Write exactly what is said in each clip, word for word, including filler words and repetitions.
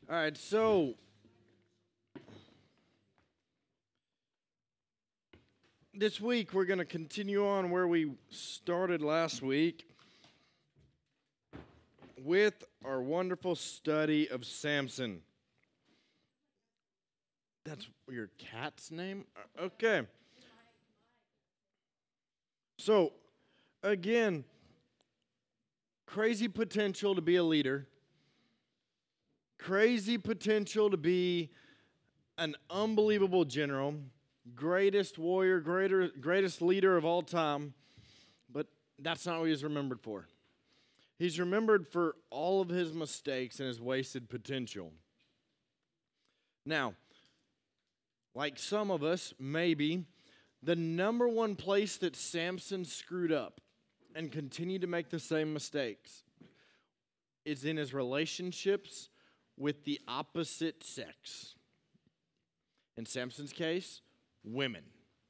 All right, so this week we're going to continue on where we started last week with our wonderful study of Samson. That's your cat's name? Uh, Okay. So, again, crazy potential to be a leader. Crazy potential to be an unbelievable general, greatest warrior, greater, greatest leader of all time, but that's not what he's remembered for. He's remembered for all of his mistakes and his wasted potential. Now, like some of us, maybe, the number one place that Samson screwed up and continued to make the same mistakes is in his relationships with the opposite sex. In Samson's case, women.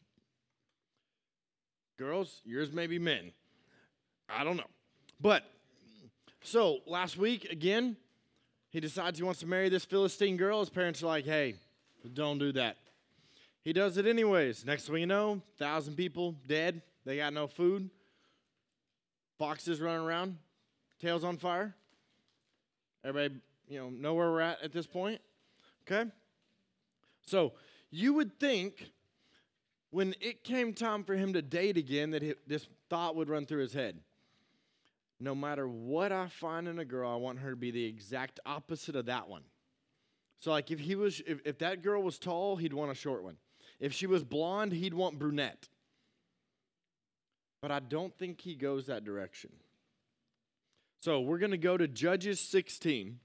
Girls, yours may be men. I don't know. But, so, last week, again, he decides he wants to marry this Philistine girl. His parents are like, hey, don't do that. He does it anyways. Next thing you know, thousand people dead. They got no food. Foxes running around. Tails on fire. Everybody, you know, know where we're at at this point. Okay? So, you would think when it came time for him to date again that this thought would run through his head. No matter what I find in a girl, I want her to be the exact opposite of that one. So, like, if he was, if, if that girl was tall, he'd want a short one. If she was blonde, he'd want brunette. But I don't think he goes that direction. So, we're going to go to Judges sixteen.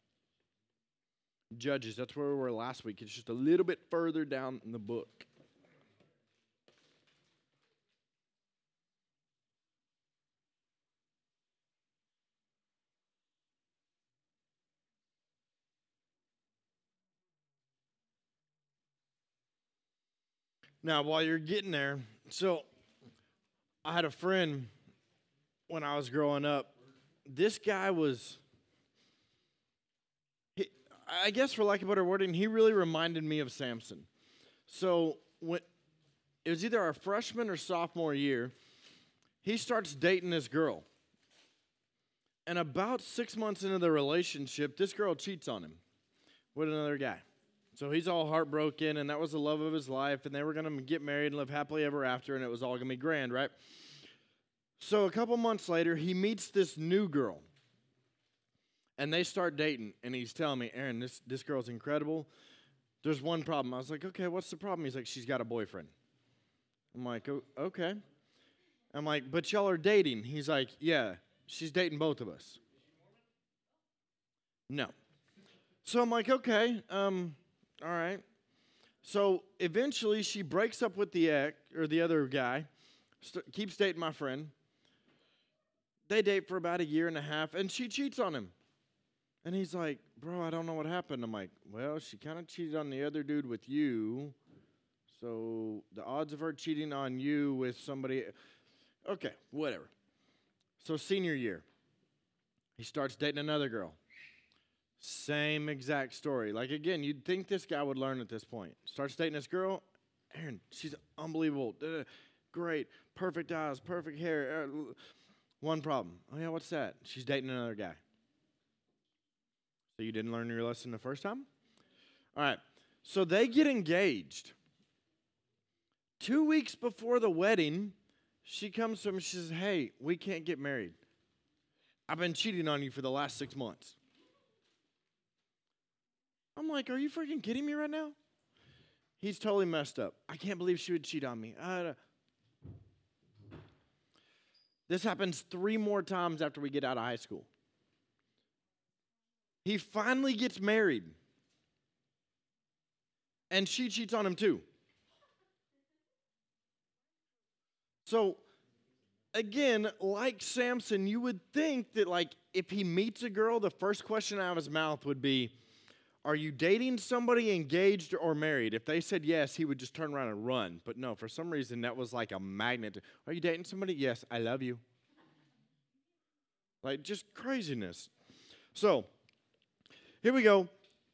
Judges, that's where we were last week. It's just a little bit further down in the book. Now, while you're getting there, so I had a friend when I was growing up. This guy was, he, I guess for lack of better wording, he really reminded me of Samson. So when it was either our freshman or sophomore year, he starts dating this girl. And about six months into the relationship, this girl cheats on him with another guy. So he's all heartbroken, and that was the love of his life, and they were going to get married and live happily ever after, and it was all going to be grand, right? So a couple months later, he meets this new girl, and they start dating, and he's telling me, Aaron, this, this girl's incredible. There's one problem. I was like, okay, what's the problem? He's like, she's got a boyfriend. I'm like, oh, okay. I'm like, but y'all are dating. He's like, yeah, she's dating both of us. No. So I'm like, okay, um... all right. So eventually she breaks up with the ex or the other guy, st- keeps dating my friend. They date for about a year and a half, and she cheats on him. And he's like, bro, I don't know what happened. I'm like, well, she kind of cheated on the other dude with you. So the odds of her cheating on you with somebody, okay, whatever. So senior year, he starts dating another girl. Same exact story. Like, again, you'd think this guy would learn at this point. Starts dating this girl. Aaron, she's unbelievable. Uh, great. Perfect eyes, perfect hair. Uh, one problem. Oh, yeah, what's that? She's dating another guy. So you didn't learn your lesson the first time? All right. So they get engaged. Two weeks before the wedding, she comes to him and she says, hey, we can't get married. I've been cheating on you for the last six months. I'm like, are you freaking kidding me right now? He's totally messed up. I can't believe she would cheat on me. Uh, this happens three more times after we get out of high school. He finally gets married. And she cheats on him too. So, again, like Samson, you would think that, like, if he meets a girl, the first question out of his mouth would be, are you dating somebody, engaged, or married? If they said yes, he would just turn around and run. But no, for some reason, that was like a magnet. Are you dating somebody? Yes, I love you. Like, just craziness. So, here we go.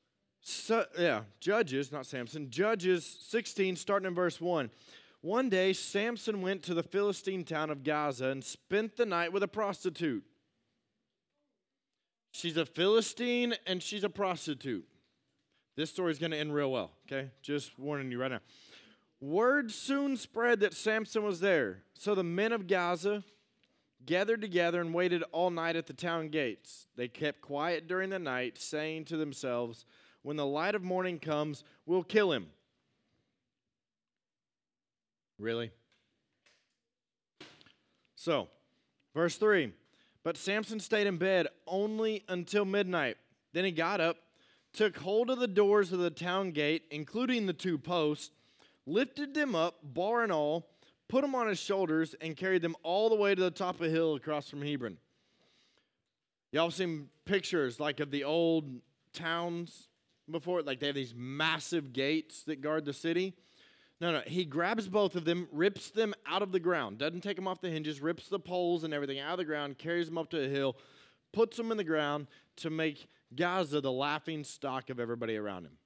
So, yeah, Judges, not Samson, Judges sixteen, starting in verse one. One day, Samson went to the Philistine town of Gaza and spent the night with a prostitute. She's a Philistine and she's a prostitute. This story's going to end real well, okay? Just warning you right now. Word soon spread that Samson was there. So the men of Gaza gathered together and waited all night at the town gates. They kept quiet during the night, saying to themselves, when the light of morning comes, we'll kill him. Really? So, verse three. But Samson stayed in bed only until midnight. Then he got up, took hold of the doors of the town gate, including the two posts, lifted them up, bar and all, put them on his shoulders, and carried them all the way to the top of a hill across from Hebron. Y'all seen pictures like of the old towns before? Like they have these massive gates that guard the city. No, no, he grabs both of them, rips them out of the ground, doesn't take them off the hinges, rips the poles and everything out of the ground, carries them up to a hill, puts them in the ground to make Gaza the laughing stock of everybody around him.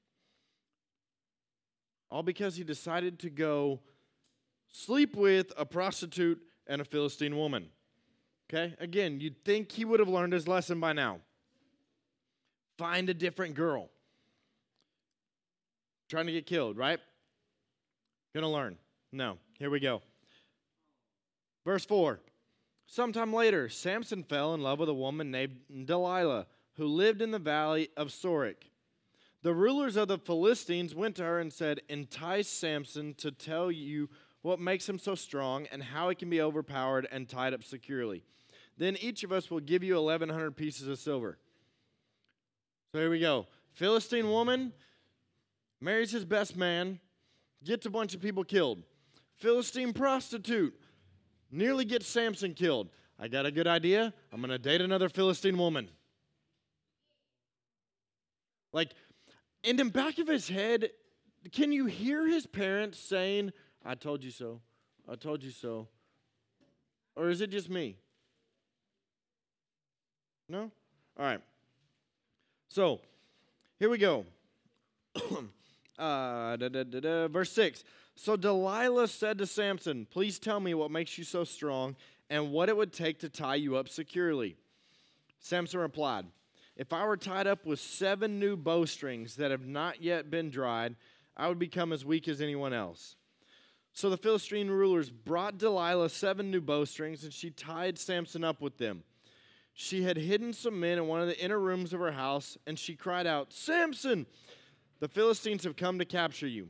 All because he decided to go sleep with a prostitute and a Philistine woman. Okay? Again, you'd think he would have learned his lesson by now. Find a different girl. Trying to get killed, right? Gonna learn. No. Here we go. Verse four. Sometime later, Samson fell in love with a woman named Delilah, who lived in the valley of Sorek. The rulers of the Philistines went to her and said, entice Samson to tell you what makes him so strong and how he can be overpowered and tied up securely. Then each of us will give you eleven hundred pieces of silver. So here we go. Philistine woman marries his best man, gets a bunch of people killed. Philistine prostitute nearly gets Samson killed. I got a good idea. I'm going to date another Philistine woman. Like, in the back of his head, can you hear his parents saying, I told you so, I told you so? Or is it just me? No? All right. So, here we go. uh, da, da, da, da, verse six. So Delilah said to Samson, please tell me what makes you so strong and what it would take to tie you up securely. Samson replied, if I were tied up with seven new bowstrings that have not yet been dried, I would become as weak as anyone else. So the Philistine rulers brought Delilah seven new bowstrings, and she tied Samson up with them. She had hidden some men in one of the inner rooms of her house, and she cried out, Samson, the Philistines have come to capture you.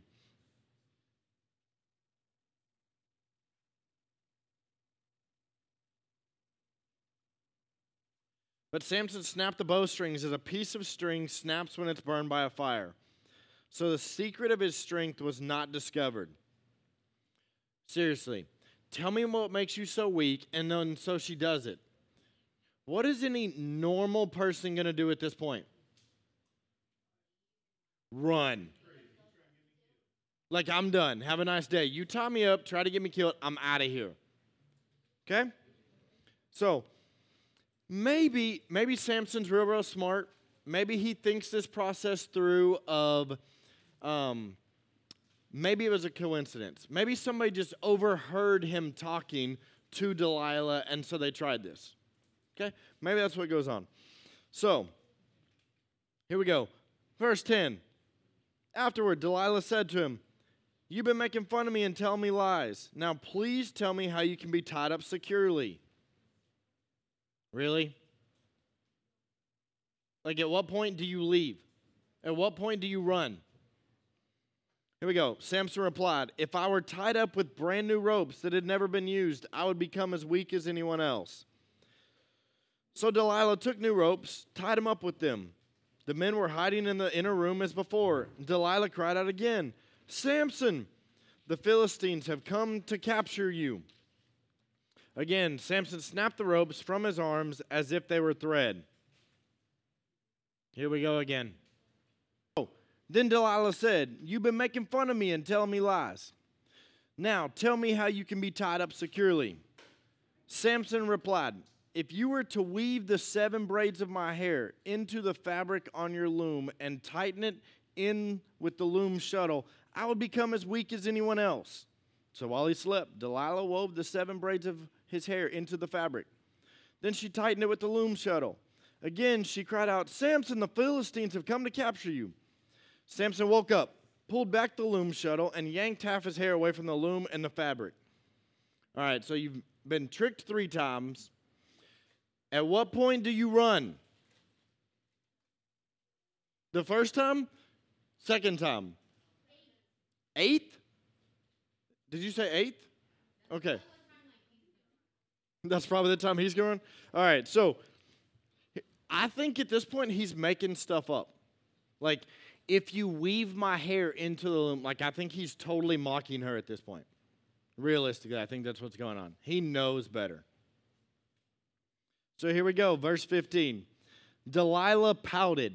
But Samson snapped the bowstrings as a piece of string snaps when it's burned by a fire. So the secret of his strength was not discovered. Seriously, tell me what makes you so weak, and then so she does it. What is any normal person going to do at this point? Run. Like, I'm done. Have a nice day. You tie me up, try to get me killed, I'm out of here. Okay? So, maybe, maybe Samson's real, real smart. Maybe he thinks this process through of, um, maybe it was a coincidence. Maybe somebody just overheard him talking to Delilah, and so they tried this. Okay? Maybe that's what goes on. So, here we go. Verse ten. Afterward, Delilah said to him, you've been making fun of me and telling me lies. Now, please tell me how you can be tied up securely. Really? Like, at what point do you leave? At what point do you run? Here we go. Samson replied, if I were tied up with brand new ropes that had never been used, I would become as weak as anyone else. So Delilah took new ropes, tied him up with them. The men were hiding in the inner room as before. Delilah cried out again, Samson, the Philistines have come to capture you. Again, Samson snapped the ropes from his arms as if they were thread. Here we go again. Oh, then Delilah said, you've been making fun of me and telling me lies. Now, tell me how you can be tied up securely. Samson replied, if you were to weave the seven braids of my hair into the fabric on your loom and tighten it in with the loom shuttle, I would become as weak as anyone else. So while he slept, Delilah wove the seven braids of his hair into the fabric. Then she tightened it with the loom shuttle. Again, she cried out, Samson, the Philistines have come to capture you. Samson woke up, pulled back the loom shuttle, and yanked half his hair away from the loom and the fabric. All right, so you've been tricked three times. At what point do you run? The first time? Second time? Eighth? Did you say eighth? Okay. That's probably the time he's going. All right, so I think at this point he's making stuff up. Like, if you weave my hair into the loom, like I think he's totally mocking her at this point. Realistically, I think that's what's going on. He knows better. So here we go, verse fifteen. Delilah pouted.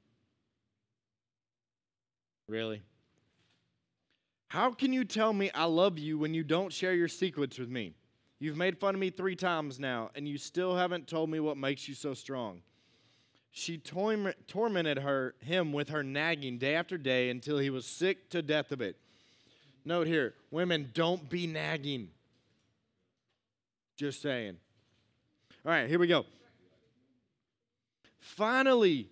Really? How can you tell me I love you when you don't share your secrets with me? You've made fun of me three times now, and you still haven't told me what makes you so strong. She torm- tormented her, him with her nagging day after day until he was sick to death of it. Note here, women, don't be nagging. Just saying. All right, here we go. Finally,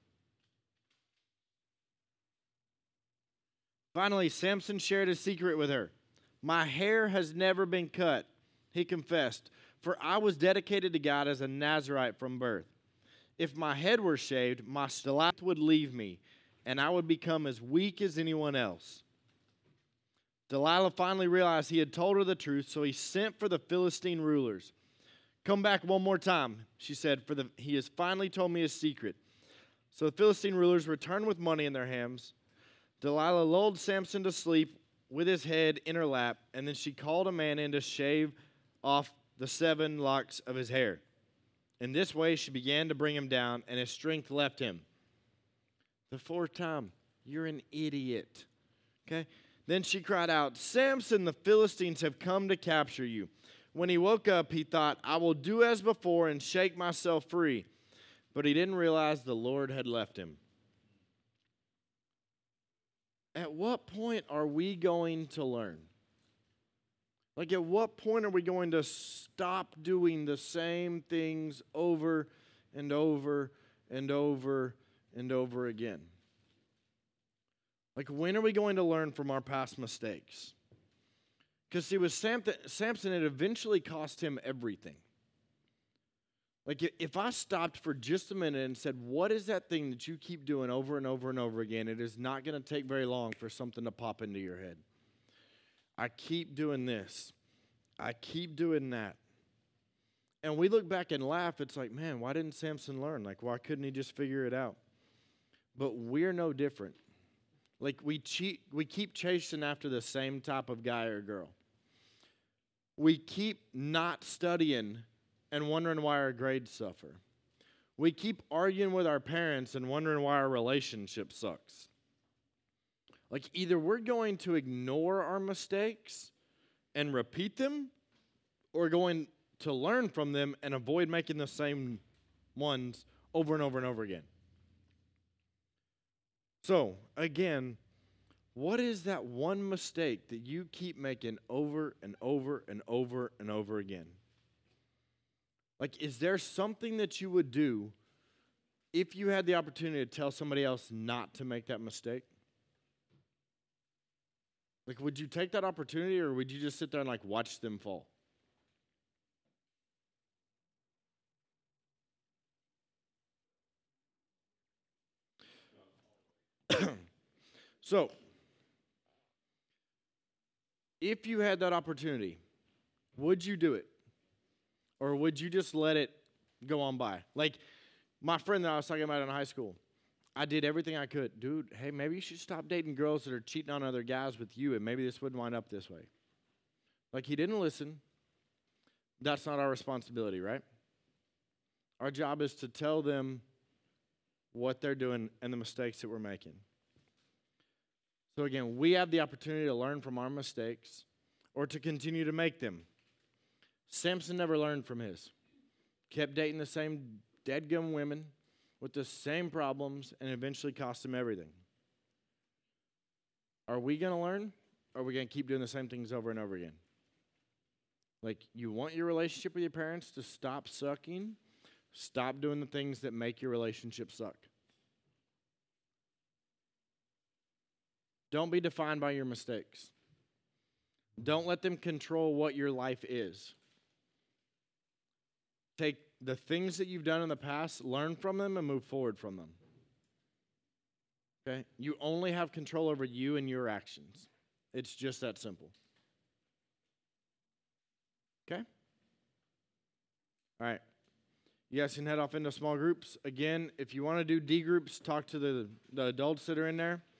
finally, Samson shared a secret with her. My hair has never been cut, he confessed, for I was dedicated to God as a Nazirite from birth. If my head were shaved, my stalactites would leave me, and I would become as weak as anyone else. Delilah finally realized he had told her the truth, so he sent for the Philistine rulers. Come back one more time, she said, for the, he has finally told me his secret. So the Philistine rulers returned with money in their hands. Delilah lulled Samson to sleep with his head in her lap, and then she called a man in to shave off the seven locks of his hair. In this way, she began to bring him down, and his strength left him. The fourth time, you're an idiot. Okay? Then she cried out, Samson, the Philistines have come to capture you. When he woke up, he thought, I will do as before and shake myself free. But he didn't realize the Lord had left him. At what point are we going to learn? Like, at what point are we going to stop doing the same things over and over and over and over again? Like, when are we going to learn from our past mistakes? Because, see, with Samson, it eventually cost him everything. Like, if I stopped for just a minute and said, what is that thing that you keep doing over and over and over again? It is not going to take very long for something to pop into your head. I keep doing this. I keep doing that. And we look back and laugh. It's like, man, why didn't Samson learn? Like, why couldn't he just figure it out? But we're no different. Like, we cheat, we keep chasing after the same type of guy or girl. We keep not studying and wondering why our grades suffer. We keep arguing with our parents and wondering why our relationship sucks. Like, either we're going to ignore our mistakes and repeat them, or going to learn from them and avoid making the same ones over and over and over again. So, again, what is that one mistake that you keep making over and over and over and over again? Like, is there something that you would do if you had the opportunity to tell somebody else not to make that mistake? Like, would you take that opportunity, or would you just sit there and, like, watch them fall? So, if you had that opportunity, would you do it? Or would you just let it go on by? Like, my friend that I was talking about in high school, I did everything I could. Dude, hey, maybe you should stop dating girls that are cheating on other guys with you, and maybe this wouldn't wind up this way. Like, he didn't listen. That's not our responsibility, right? Our job is to tell them what they're doing and the mistakes that we're making. So again, we have the opportunity to learn from our mistakes or to continue to make them. Samson never learned from his. kept dating the same deadgum women with the same problems, and eventually cost them everything. Are we going to learn? Or are we going to keep doing the same things over and over again? Like, you want your relationship with your parents to stop sucking? Stop doing the things that make your relationship suck. Don't be defined by your mistakes. Don't let them control what your life is. Take the things that you've done in the past, learn from them, and move forward from them. Okay? You only have control over you and your actions. It's just that simple. Okay? All right. You guys can head off into small groups. Again, if you want to do D groups, talk to the, the adults that are in there.